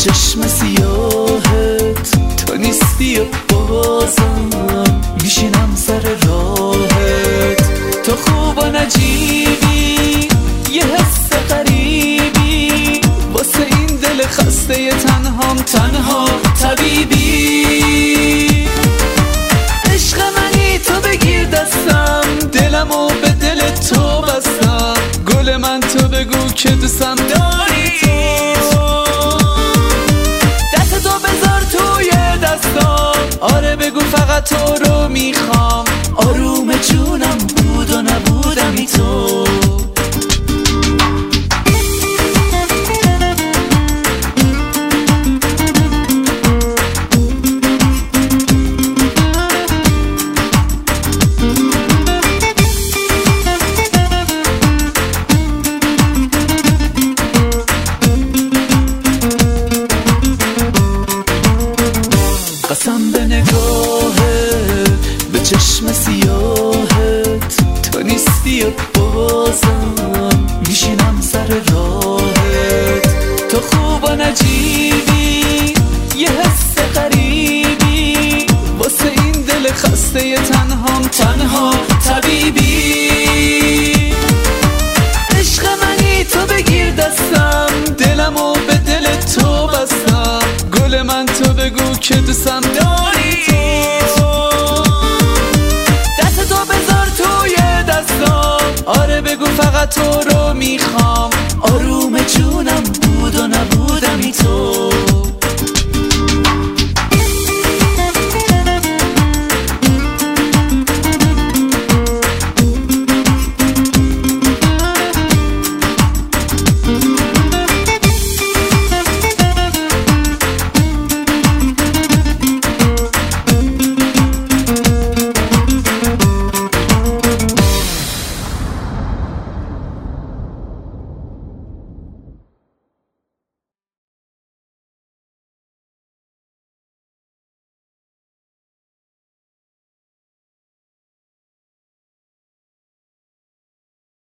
چشم سیاهت تو نیستی و بازم میشینم سر راهت. تو خوب و نجیبی یه حس غریبی واسه این دل خسته تنهام، تنها طبیبی. عشق منی تو بگیر دستم، دلمو به دل تو بستم. گل من تو بگو که دوستم داری تو. دست تو بذار توی دستام، آره بگو فقط تو رو میخوام. آروم جونم بود و نبودمی تو. قسم به نگاهت، به چشم سیاهت تو نیستی و بازم میشینم سر راهت. تو خوب و نجیبی یه حس غریبی واسه این دل خسته تنهام، تنها طبیبی. عشق منی تو بگیر دستم، دلمو به دل تو بستم. گل من تو بگو که دوستم داری تو. دست تو بذار توی دستام، آره بگو فقط تو رو میخوام. آروم جونم